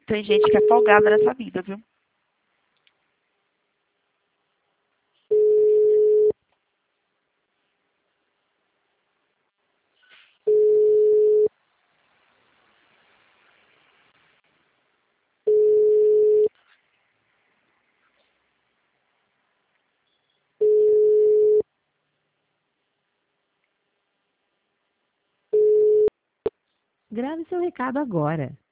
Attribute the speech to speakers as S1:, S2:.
S1: Tem gente que é folgada nessa vida, viu?
S2: Grave seu recado agora.